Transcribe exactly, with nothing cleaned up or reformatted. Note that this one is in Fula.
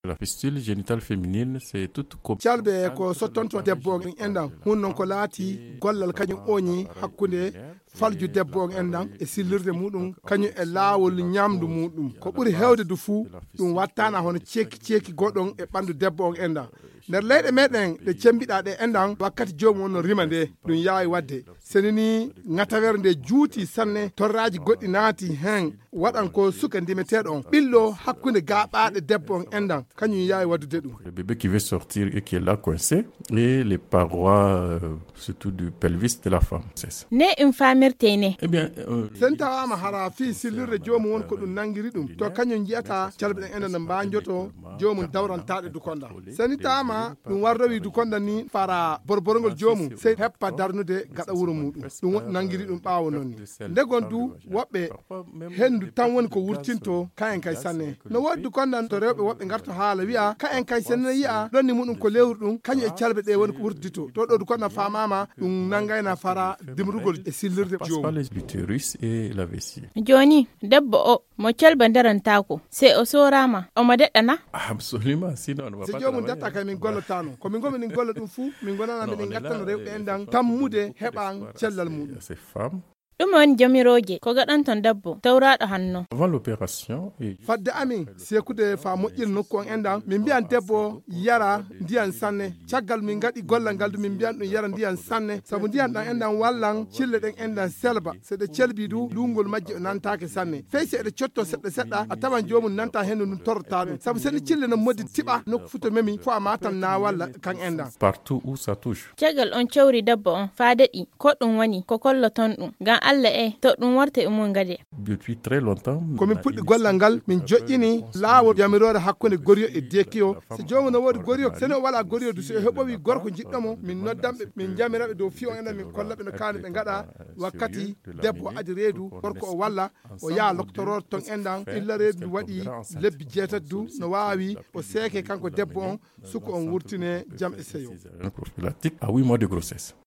La fistule génitale féminine c'est toute ko calbe ko sottonto debbo endan hunnon ko laati gollal kañum oñi hakkunde falju debbo endan e sillirde muɗum kañum e laawol ñamdu muɗum ko ɓuri hewde du fuu ɗum wattana hono ceeki ceeki goɗɗon e ɓandu debbo on endan nder leyɗe meɗen ɗe cembiɗa ɗe endan wakkati jomum on no rima nde ɗum yaawi wadde seni ni ŋatawere nde juuti sanne torraji goɗɗi naati hen waɗan ko suka ndimeteɗo on ɓillo hakkunde gaɓaɗe debbo on endan kañum yaawi waddude ɗum. Le bébé qui veut sortir et qui est là coincé et les parois euh, surtout du pelvis de la femme. Ne in famirte ne. Eh bien euh, sen tawama hara fi sillirde jomum won ko ɗum nangiri ɗum to kañum jiyata calɓeɗen enen no mbajoto jomum dawrantaɗe dukonda seni tawama ɗum wardowi dukonda ni fara borborgol jomum sey heppa darnude gaɗa wuuro muɗum ɗum nangiri ɗum ɓawo noon ni ndegon du woɓɓe hendu tan woni ko wurtinto kayen kay sanne no wodi dukonda to rewɓe woɓɓe garta haala wiya kayen kay senne yiya ɗonni muɗum ko lewru ɗum kañum e calɓe ɗe woni ko wurtito to ɗo dukonda famama ɗum nangayna fara dimrugol e sillirde jomum. L'utérus et la vessie. Joni debbo o mo calba darantako se o sorama o mo deɗɗana. Absolument sinon on va si pas jomum detta kay min gollotano ko min gomi min golla ɗum fuu min gonana miɗen gattano rewɓe endan tammude heɓan cellal muɗum. ces femmes. ɗum woni jamiroje ko gaɗan ton debbo tawraɗo hanno. Avant l'opération fadde amin sekude fa moƴƴil nokku on endan min mbiyan debbo yara ndiyan sanne caggal min gaɗi gollal ngal du min mbiyan ɗum yara ndiyan sanne saabu ndiyan ɗan endan wallan cille ɗen endan selba seɗe celbi du lungol majje o nantake sanne fey se eɗe cotto seɗɗa seɗɗa a tawan jomum nanta hendu ɗum torrota ɗum saabu seni cille no moddi tiɓa nokku futo memi fo a matan na walla kan endan partout où ça touche. Caggal on cawri debbo on fa daɗi ko ɗum woni ko kolloton ɗum gam Allah e to ɗum warte umum gade. Depuis très longtemps. komin puɗɗi gollal ngal min joƴƴini laawol yamirore hakkunde goriyo e dekiyo so jomum no woodi goriyo sene o wala goriyo du so heɓowi gorko jiɗɗomo min noddamɓe min jamiraɓe dow fiyo enen min kollaɓe no kaani ɓe gaɗa wakkati debbo adi reedu gorko o walla o yaha loctoror ton endan illa reedu waɗi lebbi jeetati du no wawi o seeke kanko debbo on suko on wurtine jam e seyo. Prophylactique à huit mois de grossesse.